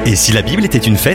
Et si la Bible était une fête ?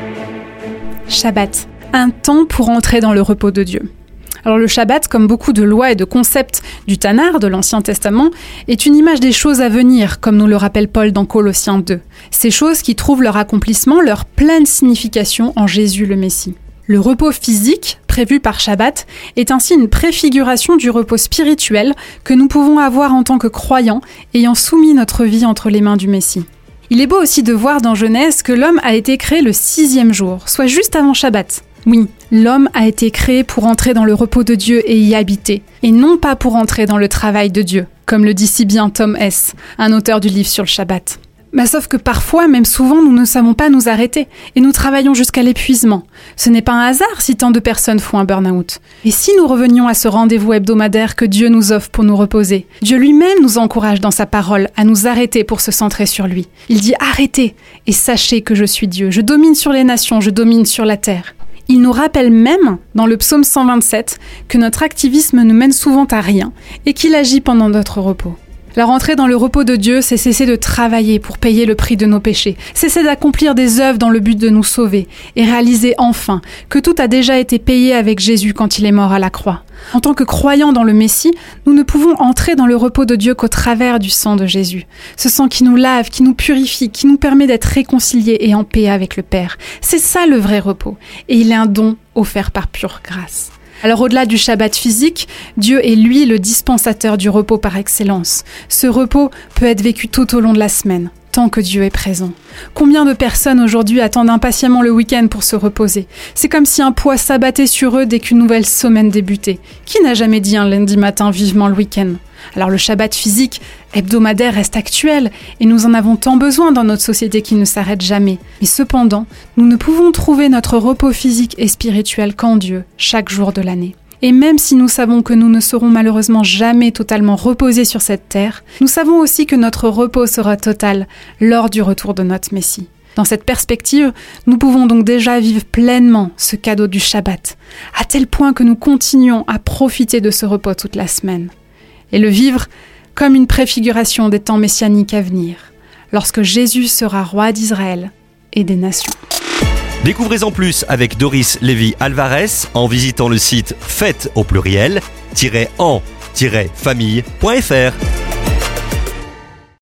Shabbat, un temps pour entrer dans le repos de Dieu. Alors le Shabbat, comme beaucoup de lois et de concepts du Tanakh, de l'Ancien Testament, est une image des choses à venir, comme nous le rappelle Paul dans Colossiens 2. Ces choses qui trouvent leur accomplissement, leur pleine signification en Jésus le Messie. Le repos physique, prévu par Shabbat, est ainsi une préfiguration du repos spirituel que nous pouvons avoir en tant que croyants, ayant soumis notre vie entre les mains du Messie. Il est beau aussi de voir dans Genèse que l'homme a été créé le 6e jour, soit juste avant Shabbat. Oui, l'homme a été créé pour entrer dans le repos de Dieu et y habiter, et non pas pour entrer dans le travail de Dieu, comme le dit si bien Tom Hess, un auteur du livre sur le Shabbat. Sauf que parfois, même souvent, nous ne savons pas nous arrêter, et nous travaillons jusqu'à l'épuisement. Ce n'est pas un hasard si tant de personnes font un burn-out. Et si nous revenions à ce rendez-vous hebdomadaire que Dieu nous offre pour nous reposer, Dieu lui-même nous encourage dans sa parole à nous arrêter pour se centrer sur lui. Il dit « Arrêtez et sachez que je suis Dieu, je domine sur les nations, je domine sur la terre ». Il nous rappelle même, dans le psaume 127, que notre activisme ne mène souvent à rien et qu'il agit pendant notre repos. La rentrée dans le repos de Dieu, c'est cesser de travailler pour payer le prix de nos péchés, cesser d'accomplir des œuvres dans le but de nous sauver et réaliser enfin que tout a déjà été payé avec Jésus quand il est mort à la croix. En tant que croyants dans le Messie, nous ne pouvons entrer dans le repos de Dieu qu'au travers du sang de Jésus. Ce sang qui nous lave, qui nous purifie, qui nous permet d'être réconciliés et en paix avec le Père. C'est ça le vrai repos, et il est un don offert par pure grâce. Alors au-delà du Shabbat physique, Dieu est lui le dispensateur du repos par excellence. Ce repos peut être vécu tout au long de la semaine, tant que Dieu est présent. Combien de personnes aujourd'hui attendent impatiemment le week-end pour se reposer ? C'est comme si un poids s'abattait sur eux dès qu'une nouvelle semaine débutait. Qui n'a jamais dit un lundi matin vivement le week-end ? Alors le Shabbat physique, hebdomadaire, reste actuel et nous en avons tant besoin dans notre société qui ne s'arrête jamais. Mais cependant, nous ne pouvons trouver notre repos physique et spirituel qu'en Dieu, chaque jour de l'année. Et même si nous savons que nous ne serons malheureusement jamais totalement reposés sur cette terre, nous savons aussi que notre repos sera total lors du retour de notre Messie. Dans cette perspective, nous pouvons donc déjà vivre pleinement ce cadeau du Shabbat, à tel point que nous continuons à profiter de ce repos toute la semaine. Et le vivre comme une préfiguration des temps messianiques à venir, lorsque Jésus sera roi d'Israël et des nations. Découvrez-en plus avec Doris Lévy-Alvarez en visitant le site fête au pluriel-en-famille.fr.